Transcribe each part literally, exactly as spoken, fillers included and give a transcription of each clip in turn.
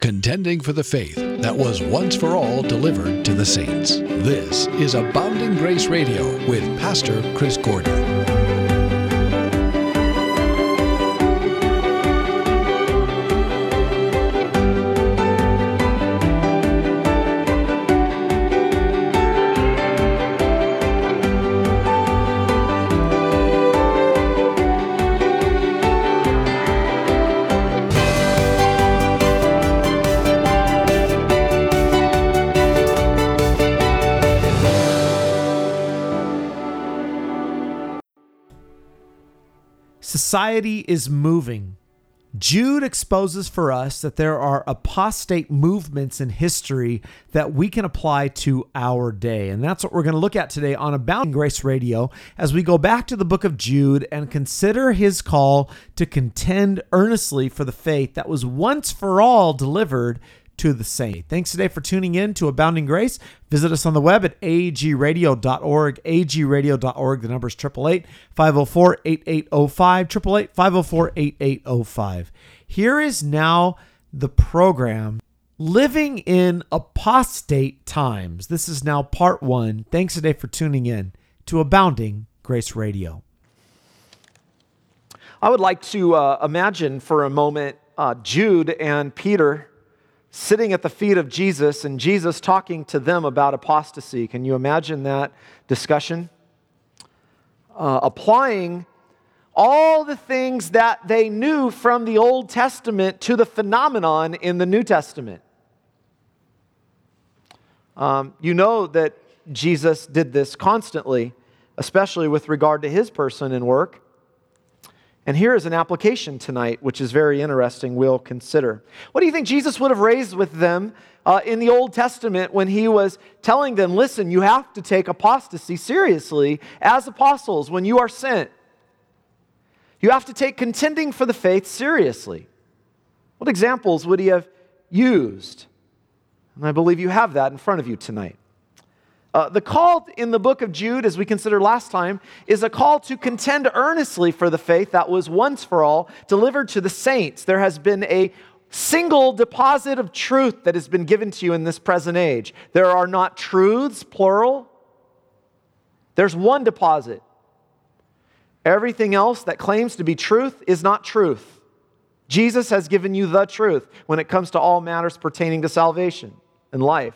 contending for the faith that was once for all delivered to the saints. This is Abounding Grace Radio with Pastor Chris Gordon. Society is moving. Jude exposes for us that there are apostate movements in history that we can apply to our day. And that's what we're going to look at today on Abounding Grace Radio as we go back to the book of Jude and consider his call to contend earnestly for the faith that was once for all delivered to the saint. Thanks today for tuning in to Abounding Grace. Visit us on the web at a g radio dot org, a g radio dot org. The number is eight eight eight, five oh four, eight eight oh five, eight eight eight, five oh four, eight eight oh five. Here is now the program, Living in Apostate Times. This is now part one. Thanks today for tuning in to Abounding Grace Radio. I would like to uh, imagine for a moment uh, Jude and Peter sitting at the feet of Jesus and Jesus talking to them about apostasy. Can you imagine that discussion? Uh, applying all the things that they knew from the Old Testament to the phenomenon in the New Testament. Um, you know that Jesus did this constantly, especially with regard to his person and work. And here is an application tonight, which is very interesting, we'll consider. What do you think Jesus would have raised with them uh, in the Old Testament when he was telling them, listen, you have to take apostasy seriously as apostles when you are sent. You have to take contending for the faith seriously. What examples would he have used? And I believe you have that in front of you tonight. Uh, the call in the book of Jude, as we considered last time, is a call to contend earnestly for the faith that was once for all delivered to the saints. There has been a single deposit of truth that has been given to you in this present age. There are not truths, plural. There's one deposit. Everything else that claims to be truth is not truth. Jesus has given you the truth when it comes to all matters pertaining to salvation and life.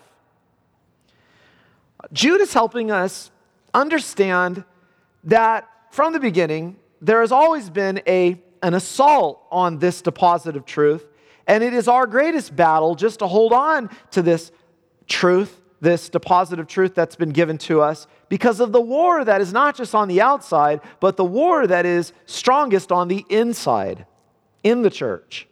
Jude is helping us understand that from the beginning, there has always been a, an assault on this deposit of truth, and it is our greatest battle just to hold on to this truth, this deposit of truth that's been given to us, because of the war that is not just on the outside, but the war that is strongest on the inside, in the church.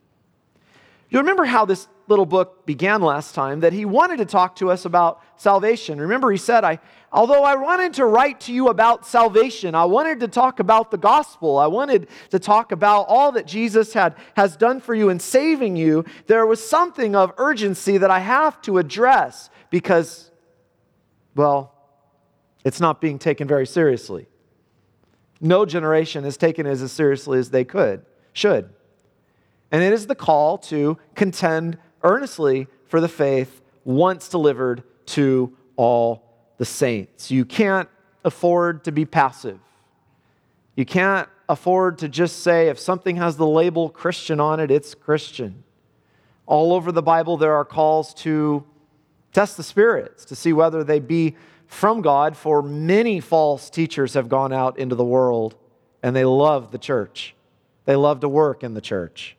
You remember how this little book began last time, that he wanted to talk to us about salvation. Remember, he said, I, although I wanted to write to you about salvation, I wanted to talk about the gospel, I wanted to talk about all that Jesus had, has done for you in saving you, there was something of urgency that I have to address because, well, it's not being taken very seriously. No generation has taken it as seriously as they could, should. And it is the call to contend earnestly for the faith once delivered to all the saints. You can't afford to be passive. You can't afford to just say if something has the label Christian on it, it's Christian. All over the Bible there are calls to test the spirits, to see whether they be from God, for many false teachers have gone out into the world and they love the church. They love to work in the church.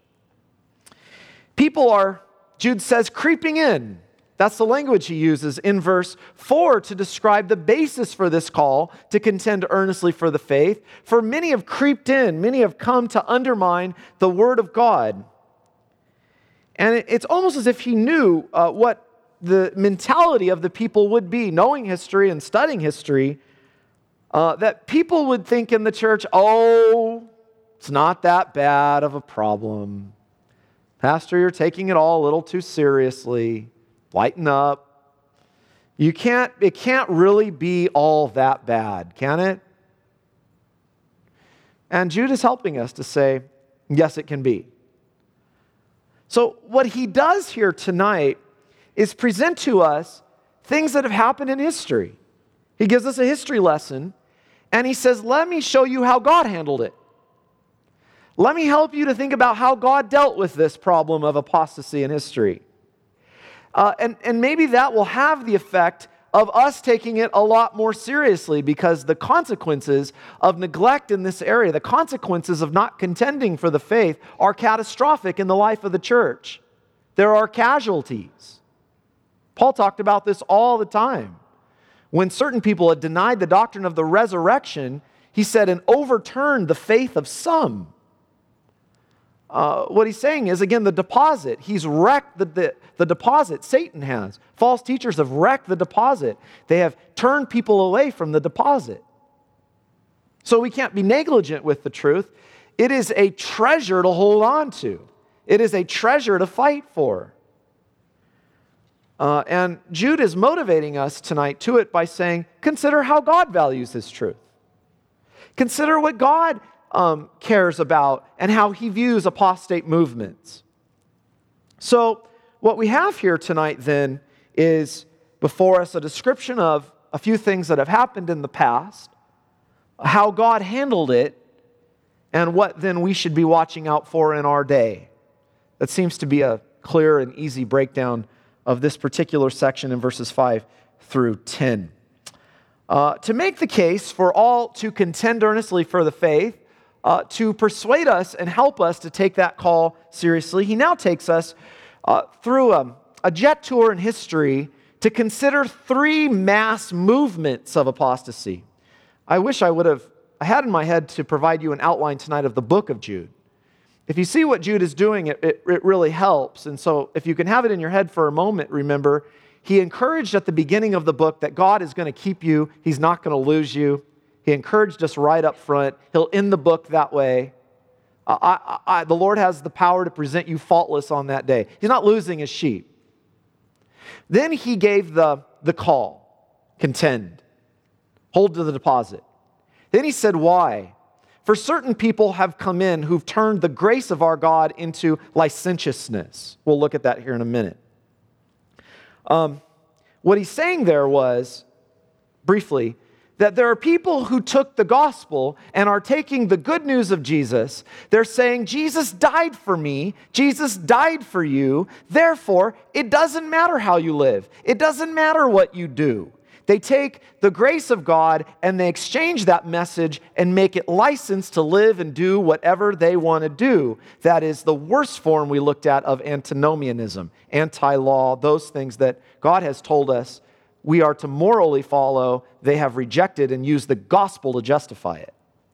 People are, Jude says, creeping in. That's the language he uses in verse four to describe the basis for this call to contend earnestly for the faith. For many have creeped in, many have come to undermine the word of God. And it's almost as if he knew uh, what the mentality of the people would be, knowing history and studying history, uh, that people would think in the church, oh, it's not that bad of a problem. Pastor, you're taking it all a little too seriously. Lighten up. You can't, it can't really be all that bad, can it? And Jude is helping us to say, yes, it can be. So what he does here tonight is present to us things that have happened in history. He gives us a history lesson, and he says, let me show you how God handled it. Let me help you to think about how God dealt with this problem of apostasy in history. Uh, and, and maybe that will have the effect of us taking it a lot more seriously, because the consequences of neglect in this area, the consequences of not contending for the faith, are catastrophic in the life of the church. There are casualties. Paul talked about this all the time. When certain people had denied the doctrine of the resurrection, he said, and overturned the faith of some. Uh, what he's saying is, again, the deposit. He's wrecked the, the, the deposit. Satan has. False teachers have wrecked the deposit. They have turned people away from the deposit. So we can't be negligent with the truth. It is a treasure to hold on to. It is a treasure to fight for. Uh, and Jude is motivating us tonight to it by saying, consider how God values His truth. Consider what God um, cares about and how He views apostate movements. So what we have here tonight then is before us a description of a few things that have happened in the past, how God handled it, and what then we should be watching out for in our day. That seems to be a clear and easy breakdown of this particular section in verses five through ten. Uh, to make the case for all to contend earnestly for the faith, uh, to persuade us and help us to take that call seriously, he now takes us uh, through a, a jet tour in history to consider three mass movements of apostasy. I wish I would have I had in my head to provide you an outline tonight of the book of Jude. If you see what Jude is doing, it, it, it really helps. And so if you can have it in your head for a moment, remember, he encouraged at the beginning of the book that God is going to keep you. He's not going to lose you. He encouraged us right up front. He'll end the book that way. I, I, I, the Lord has the power to present you faultless on that day. He's not losing His sheep. Then he gave the, the call, contend, hold to the deposit. Then he said, why? For certain people have come in who've turned the grace of our God into licentiousness. We'll look at that here in a minute. Um, what he's saying there was, briefly, that there are people who took the gospel and are taking the good news of Jesus. They're saying, Jesus died for me. Jesus died for you. Therefore, it doesn't matter how you live. It doesn't matter what you do. They take the grace of God and they exchange that message and make it licensed to live and do whatever they want to do. That is the worst form we looked at of antinomianism, anti-law, those things that God has told us we are to morally follow. They have rejected and used the gospel to justify it.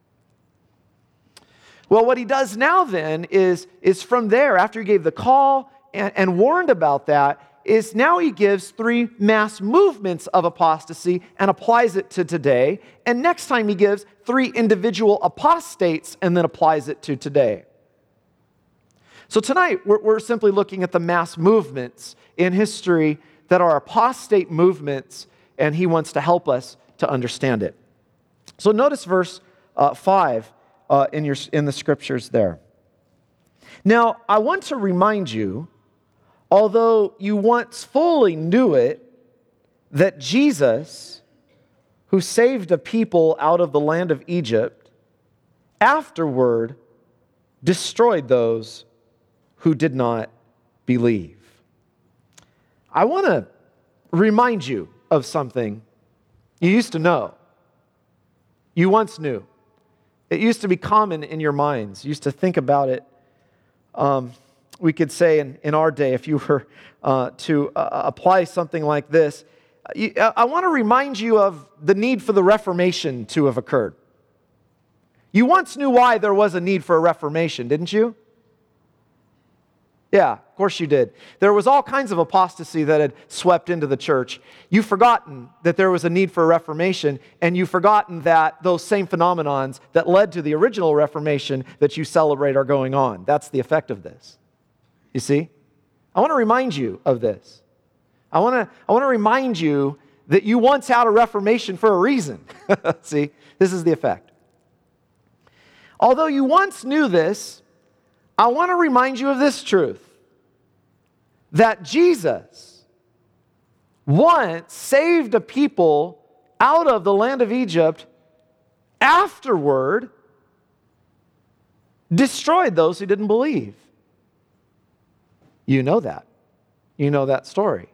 Well, what he does now then is, is from there, after he gave the call and, and warned about that, is now he gives three mass movements of apostasy and applies it to today. And next time he gives three individual apostates and then applies it to today. So tonight we're, we're simply looking at the mass movements in history that are apostate movements, and he wants to help us to understand it. So notice verse uh, five uh, in, your, in the scriptures there. Now, I want to remind you, although you once fully knew it, that Jesus, who saved a people out of the land of Egypt, afterward destroyed those who did not believe. I want to remind you of something you used to know. You once knew. It used to be common in your minds. You used to think about it. Um, We could say in, in our day, if you were uh, to uh, apply something like this, you, I want to remind you of the need for the Reformation to have occurred. You once knew why there was a need for a Reformation, didn't you? Yeah, of course you did. There was all kinds of apostasy that had swept into the church. You've forgotten that there was a need for a Reformation, and you've forgotten that those same phenomenons that led to the original Reformation that you celebrate are going on. That's the effect of this. You see? I want to remind you of this. I want to, I want to remind you that you once had a Reformation for a reason. See? This is the effect. Although you once knew this, I want to remind you of this truth. that Jesus once saved a people out of the land of Egypt, afterward destroyed those who didn't believe. You know that. You know that story.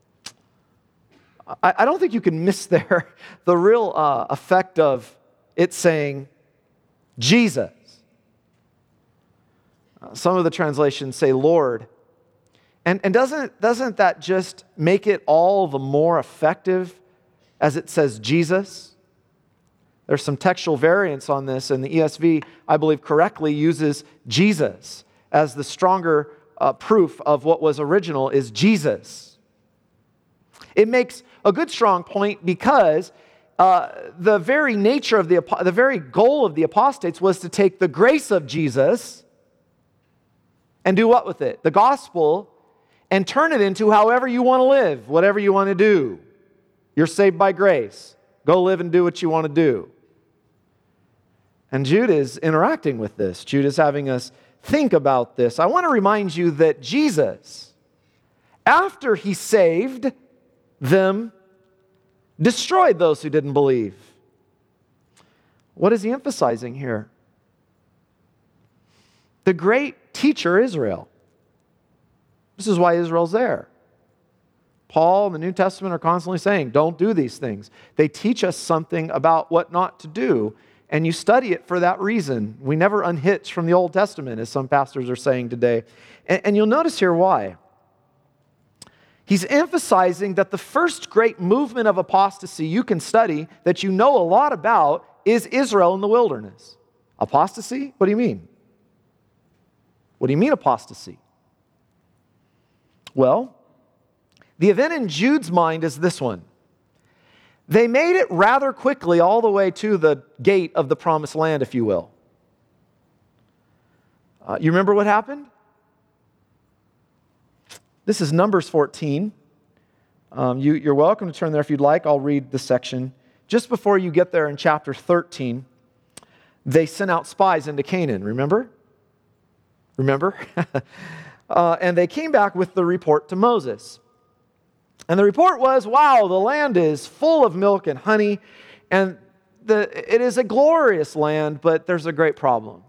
I, I don't think you can miss there the real uh, effect of it saying Jesus. Uh, some of the translations say Lord. And, and doesn't, doesn't that just make it all the more effective as it says Jesus? There's some textual variance on this, and the E S V, I believe, correctly uses Jesus as the stronger uh, proof of what was original is Jesus. It makes a good strong point because uh, the very nature of the, the very goal of the apostates was to take the grace of Jesus and do what with it? The gospel, and turn it into however you want to live, whatever you want to do. You're saved by grace. Go live and do what you want to do. And Jude is interacting with this. Jude is having us think about this. I want to remind you that Jesus, after he saved them, destroyed those who didn't believe. What is he emphasizing here? The great teacher Israel. This is why Israel's there. Paul and the New Testament are constantly saying, don't do these things. They teach us something about what not to do, and you study it for that reason. We never unhitch from the Old Testament, as some pastors are saying today. And, and you'll notice here why. He's emphasizing that the first great movement of apostasy you can study, that you know a lot about, is Israel in the wilderness. Apostasy? What do you mean? What do you mean apostasy? Well, the event in Jude's mind is this one. They made it rather quickly all the way to the gate of the promised land, if you will. Uh, you remember what happened? This is Numbers fourteen. Um, you, you're welcome to turn there if you'd like. I'll read the section. Just before you get there in chapter thirteen, they sent out spies into Canaan, remember? Remember? uh, and they came back with the report to Moses. And the report was, wow, the land is full of milk and honey, and the, it is a glorious land, but there's a great problem.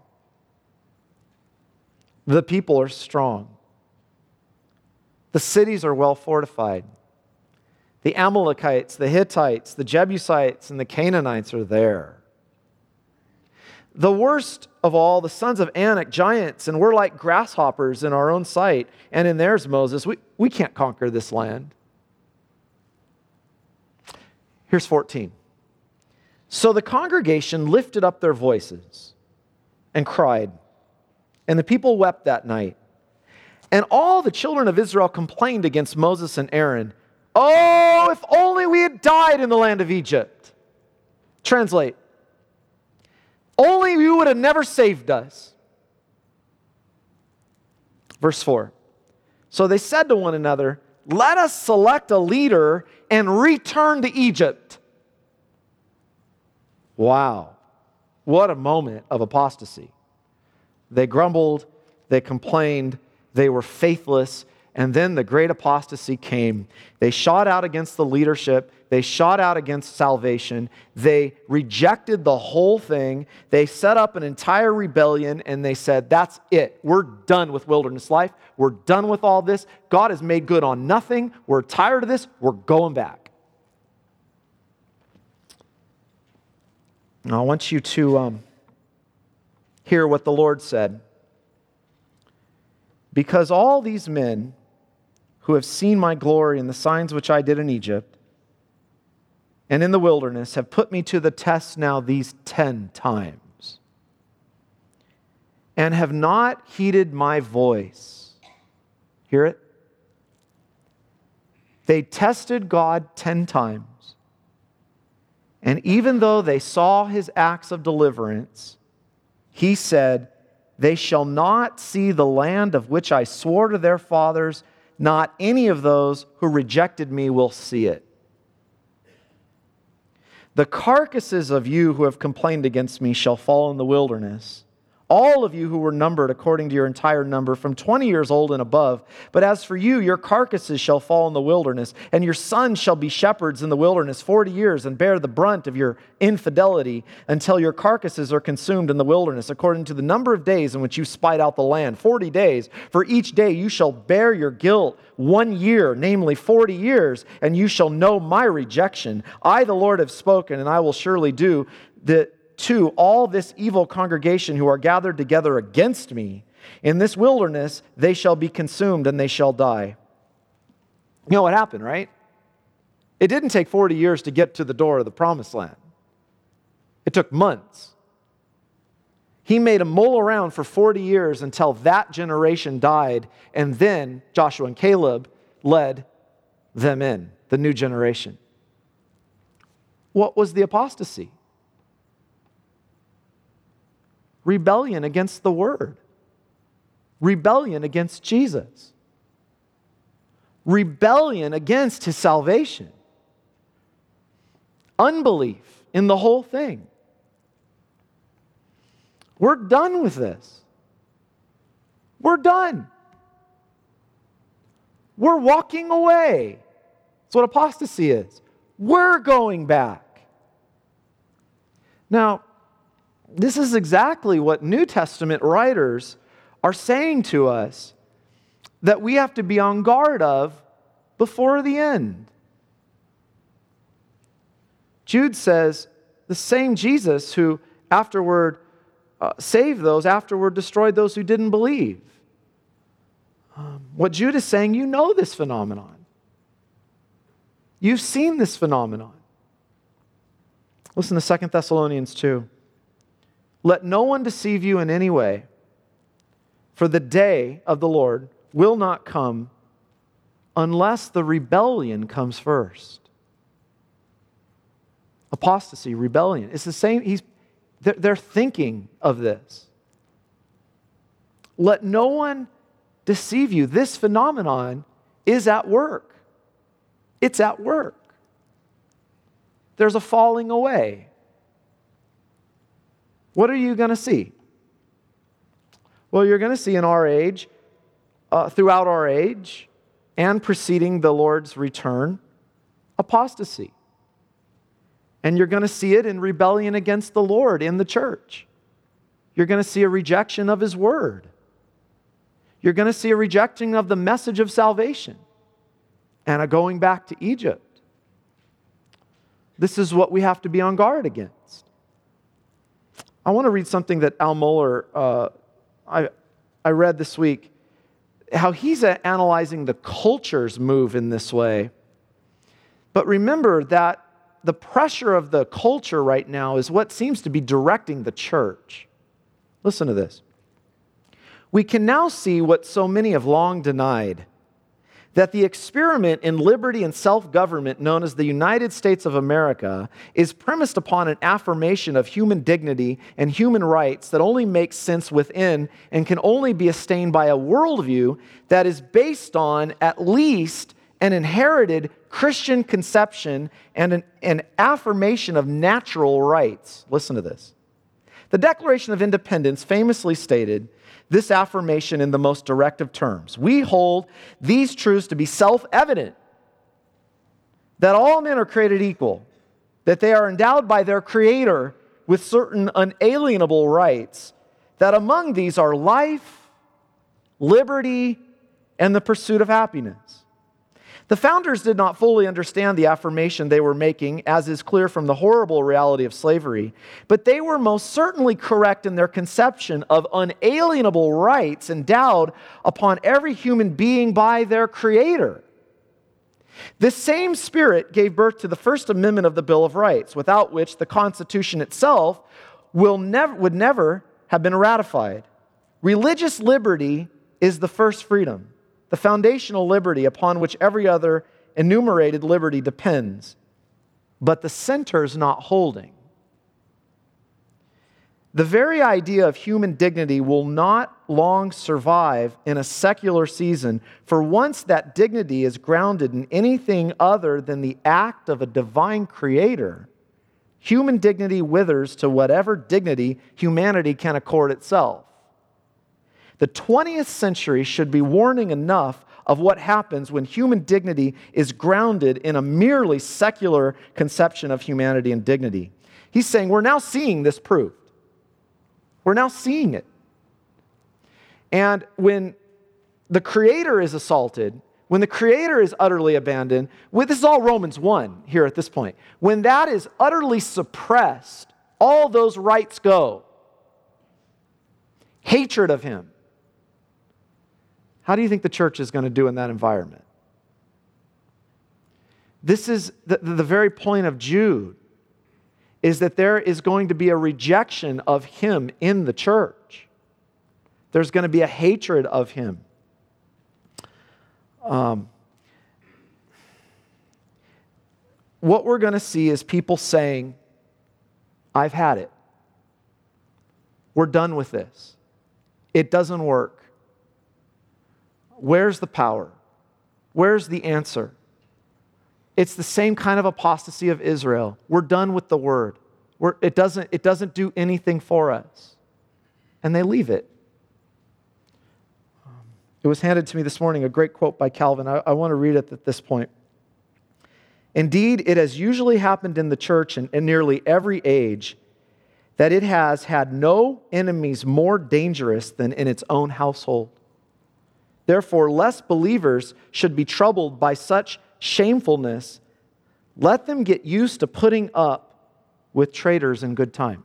The people are strong. The cities are well fortified. The Amalekites, the Hittites, the Jebusites, and the Canaanites are there. The worst of all, the sons of Anak, giants, and we're like grasshoppers in our own sight, and in theirs, Moses, we, we can't conquer this land. Here's fourteen. So the congregation lifted up their voices and cried, and the people wept that night. And all the children of Israel complained against Moses and Aaron. Oh, if only we had died in the land of Egypt. Translate. Only you would have never saved us. Verse four. So they said to one another, let us select a leader and return to Egypt. Wow. What a moment of apostasy. They grumbled, they complained, they were faithless, and then the great apostasy came. They shot out against the leadership. They shot out against salvation. They rejected the whole thing. They set up an entire rebellion, and they said, that's it. We're done with wilderness life. We're done with all this. God has made good on nothing. We're tired of this. We're going back. Now, I want you to um, hear what the Lord said. Because all these men who have seen my glory and the signs which I did in Egypt and in the wilderness have put me to the test now these ten times and have not heeded my voice. Hear it? They tested God ten times. And even though they saw his acts of deliverance, he said, they shall not see the land of which I swore to their fathers. Not any of those who rejected me will see it. The carcasses of you who have complained against me shall fall in the wilderness. all of you who were numbered according to your entire number, from twenty years old and above. But as for you, your carcasses shall fall in the wilderness, and your sons shall be shepherds in the wilderness forty years, and bear the brunt of your infidelity until your carcasses are consumed in the wilderness, according to the number of days in which you spied out the land, forty days. For each day you shall bear your guilt one year, namely forty years, and you shall know my rejection. I, the Lord, have spoken, and I will surely do the to all this evil congregation who are gathered together against me. In this wilderness they shall be consumed and they shall die. You know what happened, right? It didn't take forty years to get to the door of the promised land. It took months. He made them mull around for forty years until that generation died, and then Joshua and Caleb led them in, the new generation. What was the apostasy? Rebellion against the Word. Rebellion against Jesus. Rebellion against His salvation. Unbelief in the whole thing. We're done with this. We're done. We're walking away. That's what apostasy is. We're going back. Now, this is exactly what New Testament writers are saying to us that we have to be on guard of before the end. Jude says, the same Jesus who afterward uh, saved those, afterward destroyed those who didn't believe. Um, what Jude is saying, you know this phenomenon. You've seen this phenomenon. Listen to Second Thessalonians two. Let no one deceive you in any way, for the day of the Lord will not come unless the rebellion comes first. Apostasy, rebellion. It's the same. He's, they're, they're thinking of this. Let no one deceive you. This phenomenon is at work. It's at work. There's a falling away. What are you going to see? Well, you're going to see in our age, uh, throughout our age, and preceding the Lord's return, apostasy. And you're going to see it in rebellion against the Lord in the church. You're going to see a rejection of His word. You're going to see a rejecting of the message of salvation and a going back to Egypt. This is what we have to be on guard against. I want to read something that Al Mohler, uh, I, I read this week, how he's analyzing the culture's move in this way. But remember that the pressure of the culture right now is what seems to be directing the church. Listen to this. We can now see what so many have long denied, that the experiment in liberty and self-government known as the United States of America is premised upon an affirmation of human dignity and human rights that only makes sense within and can only be sustained by a worldview that is based on at least an inherited Christian conception and an, an affirmation of natural rights. Listen to this. The Declaration of Independence famously stated this affirmation in the most direct of terms. We hold these truths to be self-evident, that all men are created equal, that they are endowed by their Creator with certain unalienable rights, that among these are life, liberty, and the pursuit of happiness. The founders did not fully understand the affirmation they were making, as is clear from the horrible reality of slavery, but they were most certainly correct in their conception of unalienable rights endowed upon every human being by their Creator. This same spirit gave birth to the First Amendment of the Bill of Rights, without which the Constitution itself will never, would never have been ratified. Religious liberty is the first freedom, the foundational liberty upon which every other enumerated liberty depends, but the center is not holding. The very idea of human dignity will not long survive in a secular season, for once that dignity is grounded in anything other than the act of a divine Creator, human dignity withers to whatever dignity humanity can accord itself. The twentieth century should be warning enough of what happens when human dignity is grounded in a merely secular conception of humanity and dignity. He's saying we're now seeing this proved. We're now seeing it. And when the Creator is assaulted, when the Creator is utterly abandoned, well, this is all Romans one here at this point. When that is utterly suppressed, all those rights go. Hatred of Him. How do you think the church is going to do in that environment? This is the, the very point of Jude, is that there is going to be a rejection of Him in the church. There's going to be a hatred of Him. Um, what we're going to see is people saying, I've had it. We're done with this. It doesn't work. Where's the power? Where's the answer? It's the same kind of apostasy of Israel. We're done with the word. We're, it doesn't, it doesn't do anything for us. And they leave it. It was handed to me this morning, a great quote by Calvin. I, I want to read it at this point. Indeed, it has usually happened in the church in, in nearly every age that it has had no enemies more dangerous than in its own household. Therefore, lest believers should be troubled by such shamefulness, let them get used to putting up with traitors in good time.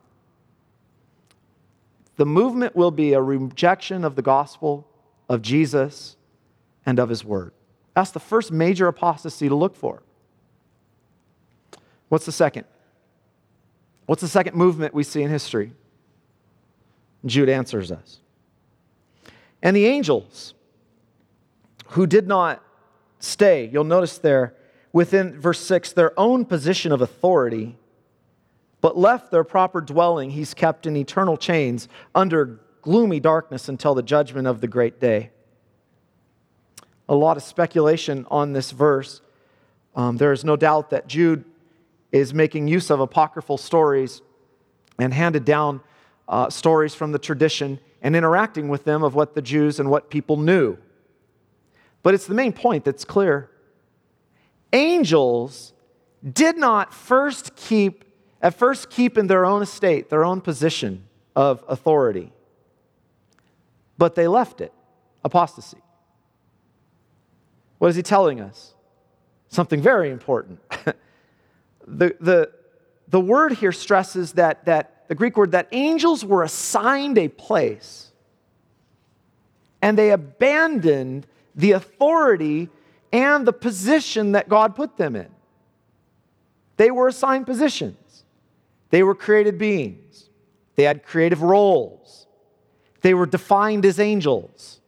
The movement will be a rejection of the gospel, of Jesus, and of His word. That's the first major apostasy to look for. What's the second? What's the second movement we see in history? Jude answers us. And the angels who did not stay, you'll notice there within verse six, their own position of authority, but left their proper dwelling, He's kept in eternal chains under gloomy darkness until the judgment of the great day. A lot of speculation on this verse. Um, there is no doubt that Jude is making use of apocryphal stories and handed down uh, stories from the tradition and interacting with them of what the Jews and what people knew. But it's the main point that's clear. Angels did not first keep, at first keep in their own estate, their own position of authority. But they left it. Apostasy. What is he telling us? Something very important. the, the, the word here stresses that, that, the Greek word, that angels were assigned a place and they abandoned the authority and the position that God put them in. They were assigned positions. They were created beings. They had creative roles. They were defined as angels.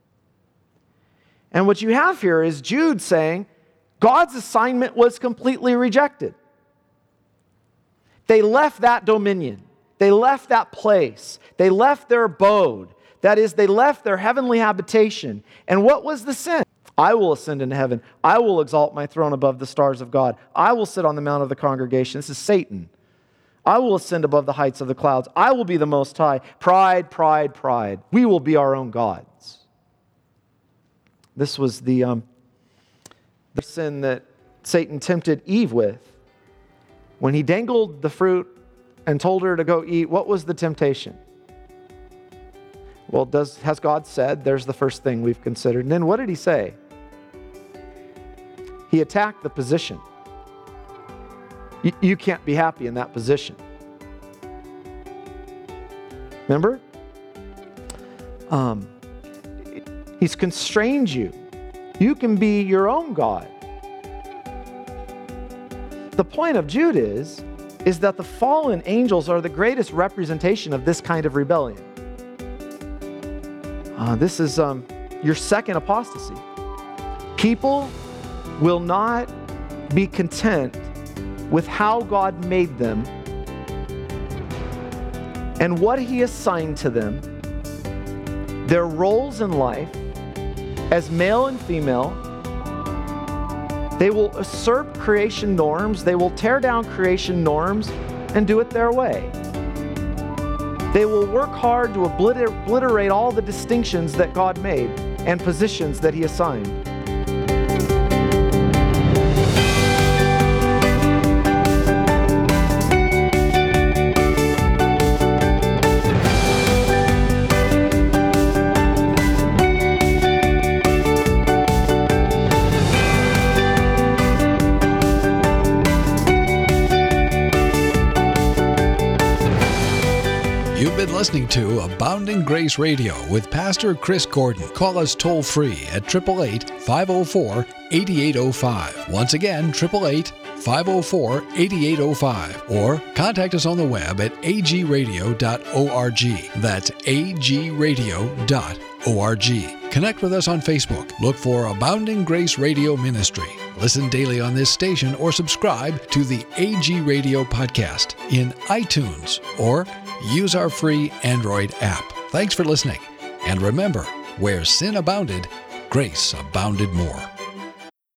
And what you have here is Jude saying God's assignment was completely rejected. They left that dominion. They left that place. They left their abode. That is, they left their heavenly habitation. And what was the sin? I will ascend into heaven. I will exalt my throne above the stars of God. I will sit on the mount of the congregation. This is Satan. I will ascend above the heights of the clouds. I will be the Most High. Pride, pride, pride. We will be our own gods. This was the, um, the sin that Satan tempted Eve with. When he dangled the fruit and told her to go eat, what was the temptation? Well, does has God said? There's the first thing we've considered. And then what did he say? He attacked the position. You, you can't be happy in that position. Remember? Um, he's constrained you. You can be your own God. The point of Jude is, is that the fallen angels are the greatest representation of this kind of rebellion. Uh, this is um, your second apostasy. People will not be content with how God made them and what He assigned to them, their roles in life as male and female. They will usurp creation norms. They will tear down creation norms and do it their way. They will work hard to obliter- obliterate all the distinctions that God made and positions that He assigned. You've been listening to Abounding Grace Radio with Pastor Chris Gordon. Call us toll free at eight eight eight, five oh four, eight eight oh five. Once again, eight eight eight, five oh four, eight eight oh five. Or contact us on the web at a g radio dot org. That's a g radio dot org. Connect with us on Facebook. Look for Abounding Grace Radio Ministry. Listen daily on this station or subscribe to the A G Radio podcast in iTunes or use our free Android app. Thanks for listening. And remember, where sin abounded, grace abounded more.